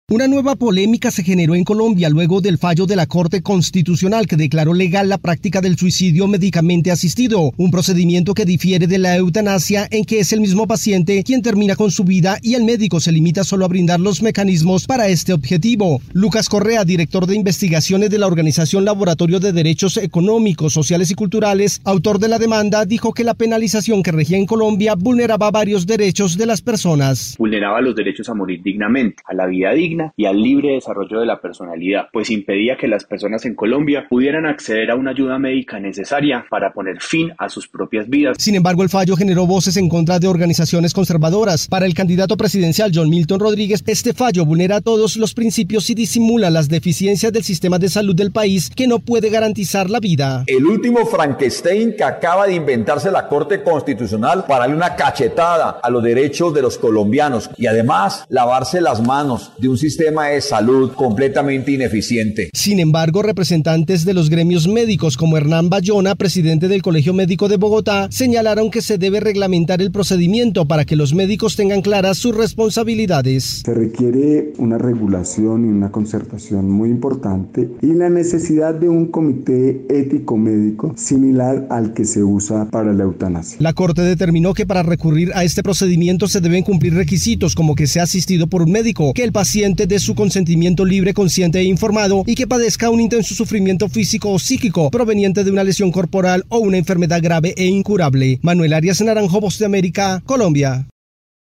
Una nueva polémica se generó en Colombia luego del fallo de la Corte Constitucional que declaró legal la práctica del suicidio médicamente asistido, un procedimiento que difiere de la eutanasia en que es el mismo paciente quien termina con su vida y el médico se limita solo a brindar los mecanismos para este objetivo. Lucas Correa, director de investigaciones de la organización Laboratorio de Derechos Económicos, Sociales y Culturales, autor de la demanda, dijo que la penalización que regía en Colombia vulneraba varios derechos de las personas. Vulneraba los derechos a morir dignamente, a la vida digna y al libre desarrollo de la personalidad, pues impedía que las personas en Colombia pudieran acceder a una ayuda médica necesaria para poner fin a sus propias vidas. Sin embargo, el fallo generó voces en contra de organizaciones conservadoras. Para el candidato presidencial John Milton Rodríguez, este fallo vulnera todos los principios y disimula las deficiencias del sistema de salud del país que no puede garantizar la vida. El último Frankenstein que acaba de inventarse la Corte Constitucional para darle una cachetada a los derechos de los colombianos y además lavarse las manos de un sistema de salud completamente ineficiente. Sin embargo, representantes de los gremios médicos como Hernán Bayona, presidente del Colegio Médico de Bogotá, señalaron que se debe reglamentar el procedimiento para que los médicos tengan claras sus responsabilidades. Se requiere una regulación y una concertación muy importante y la necesidad de un comité ético médico similar al que se usa para la eutanasia. La Corte determinó que para recurrir a este procedimiento se deben cumplir requisitos como que sea asistido por un médico, que el paciente de su consentimiento libre, consciente e informado y que padezca un intenso sufrimiento físico o psíquico proveniente de una lesión corporal o una enfermedad grave e incurable. Manuel Arias Naranjo, Voz de América, Colombia.